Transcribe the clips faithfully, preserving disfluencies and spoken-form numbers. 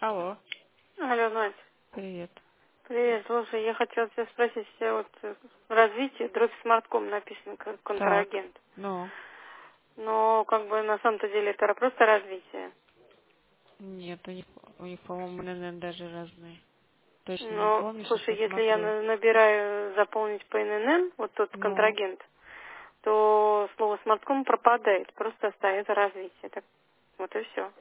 Алло, Алло, Надь. привет. Привет. Слушай, я хотела тебя спросить, э, вот э, развитие, дробь смартком написано как Так, контрагент. ну, Но как бы на самом-то деле это просто развитие. нет, у них, у них, по-моему, ННН даже разные. Точно не Но, помню, сейчас слушай, если я посмотрю. на- набираю заполнить по эн эн эн, вот тот Ну, контрагент, то слово смартком пропадает, просто остается развитие. Так, вот и все.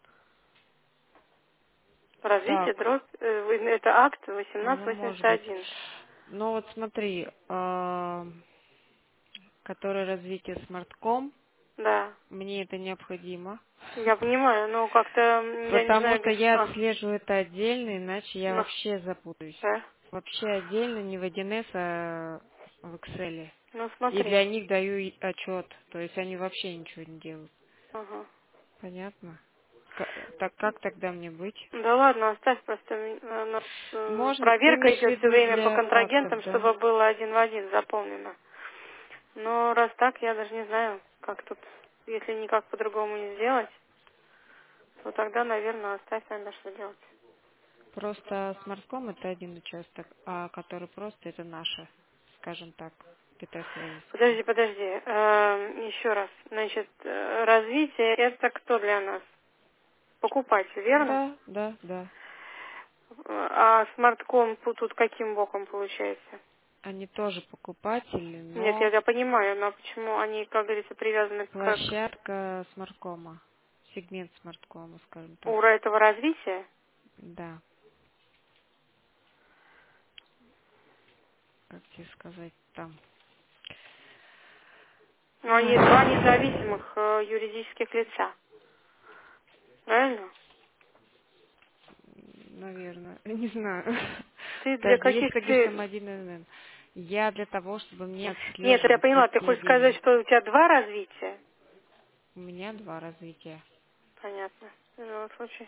Развитие, так, дробь, э, вы- это акт восемнадцать ну, восемьдесят может быть. один. Ну, вот смотри, а, который развитие смартком, Да. мне это необходимо. Я понимаю, но как-то, м, я не Потому знаю, что где... я А, отслеживаю это отдельно, иначе я ну, вообще запутаюсь. да. Вообще отдельно, не в один эс, а в Excel. Ну, И смотри. для них даю и отчет. То есть они вообще ничего не делают. Ага. Понятно? К- Так как тогда мне быть? Да ладно, оставь просто. м, э, У нас э, Может, ты проверка имеешь в идет все виду время по для актов, контрагентам, да? чтобы было один в один заполнено. Но раз так, я даже не знаю, как тут, если никак по-другому не сделать, то тогда, наверное, оставь, надо что делать. Просто смартком это один участок, а который просто это наша, скажем так, китайско-российская. Подожди, подожди. э, еще раз. Значит, э, развитие это кто для нас? Покупатель, верно? Да, да, да. А смартком тут каким боком получается? Они тоже покупатели, Нет, я, но я понимаю, но почему они, как говорится, привязаны к, к площадка смарткома, сегмент смарткома, скажем так. ура этого развития? Да, как тебе сказать там. Но они два независимых э, юридических лица, правильно? Наверное, не знаю. Ты для Подожди, если каких ты говоришь там целей? один эн эн. Я для того, чтобы мне Нет, я отслеживать поняла, ты такие хочешь сказать, деньги. что у тебя два развития? У меня два развития. Понятно. В любом случае.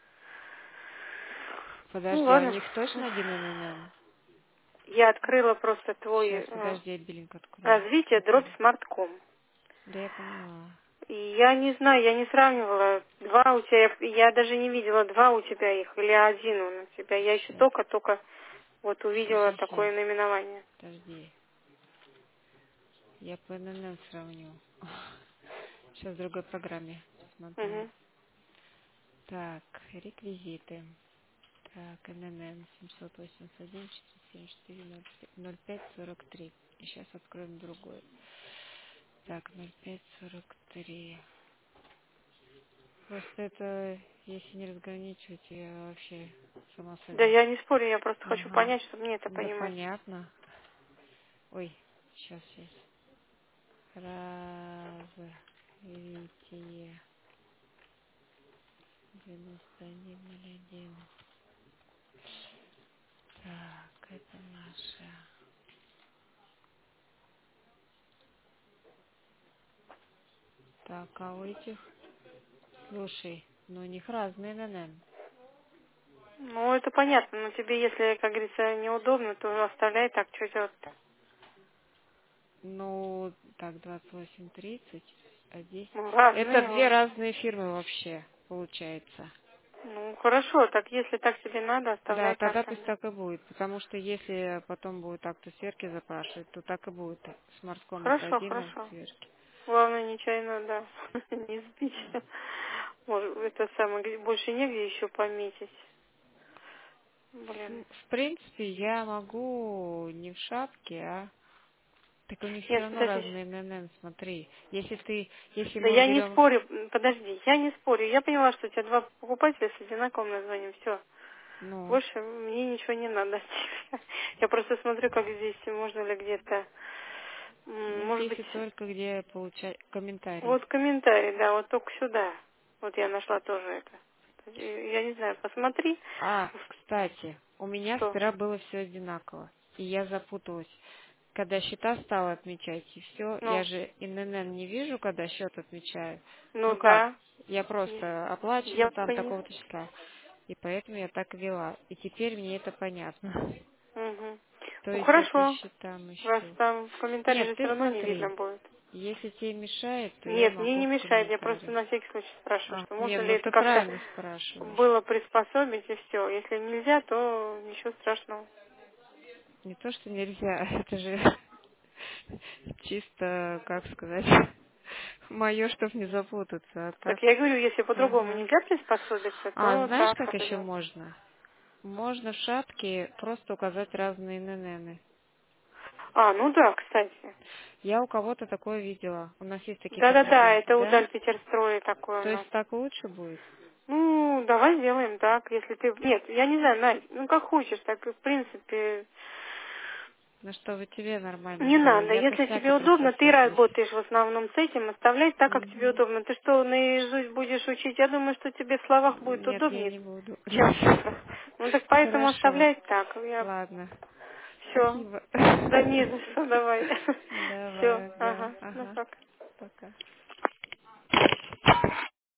Ну Подожди, а у ладно. них точно один эн эн эн? Я открыла просто твой Сейчас, э, подожди, я биллинг открою. развитие дробь Который... смартком. Да я поняла. И я не знаю, я не сравнивала. Два у тебя, я даже не видела, два у тебя их или один он у тебя. Я еще Сейчас, только-только вот сейчас, увидела сейчас, сейчас. такое наименование. Подожди. Я по эн эн эн сравню. Сейчас в другой программе смотрю. Угу. Так, реквизиты. Так, эн эн эн семьсот восемьдесят один четыреста семьдесят четыре ноль пять сорок три. И сейчас откроем другой. Так, ноль пять сорок три. Просто это, если не разграничивать, я вообще сама Да сойду. я не спорю, я просто хочу Ага. понять, чтобы мне это Да понимать. понятно. Ой, сейчас, сейчас. Развитие девяносто один ноль один. Так, это наше. Так, а у этих, слушай, ну у них разные эн эн эн. Ну, это понятно, но тебе, если, как говорится, неудобно, то оставляй так, что делать. Ну, так, двадцать восемь тридцать, а здесь... Ну, Это разные. две вот. разные фирмы вообще, получается. Ну, хорошо, так если так тебе надо, Да, оставляй так тогда пусть тогда. так и будет, потому что если потом будет акты сверки запрашивать, то так и будет. Смартком это Хорошо, один акт хорошо. сверки. Главное, нечаянно, да, не сбить. Может, это самое, где- больше негде еще пометить. Блин. Ну, в принципе, я могу не в шапке, а... Так у них все Нет, равно подожди. разные эн эн эн, смотри. Если ты, если Да мы я не берем, спорю, м, подожди, я не спорю. Я поняла, что у тебя два покупателя с одинаковым названием, все. ну, Больше мне ничего не надо. Я просто смотрю, как здесь, можно ли где-то, м, ну, может здесь быть, и только где получать комментарий. вот комментарий, да, вот только сюда. Вот я нашла тоже это. И Я не знаю, посмотри, А, кстати, у меня что. вчера было все одинаково, и я запуталась. Когда счета стала отмечать, и все, я Ну, же эн эн эн не вижу, когда счет отмечаю. ну Ну как, да, я я просто оплачено я там поняла. такого-то числа. И поэтому я так вела. И теперь мне это понятно. Мгм. То Ну есть я по хорошо, счетам раз ищу. там в комментариях Нет, же все ты равно не видно смотри. будет. Если тебе мешает, то я Нет, мне могу не в мешает, я просто комментариях. на всякий случай спрашиваю, А, что не, можно ли ну это ты как-то правильно спрашиваешь. было приспособить и все. Если нельзя, то ничего страшного. Не то, что нельзя, это же чисто, как сказать, мое, чтобы не запутаться. А Так так, я говорю, если по-другому ага. нельзя приспособиться, А, то знаешь, так как еще определенно. можно? Можно в шапке просто указать разные НННы. А, ну да, кстати. Я у кого-то такое видела. У нас есть такие Да-да-да, это претенденты, у да? Дальпетерстроя такое То у нас. есть так лучше будет? Ну, давай сделаем так, если ты... Нет, я не знаю, Надь, ну как хочешь, так и в принципе... Ну, чтобы тебе нормально Не было. надо, Я-то если всяко тебе удобно, ты приспособлюсь. работаешь в основном с этим, оставляй так, как тебе Мгм. удобно. Ты что, наизусть будешь учить? Я думаю, что тебе в словах будет Нет, я удобнее, не буду. чем в цифрах. Ну так поэтому Хорошо. оставляй так. Я... Ладно. Все. Спасибо. Да не за что, давай. Все, Давай, ага, ага, ну ага. пока. Пока.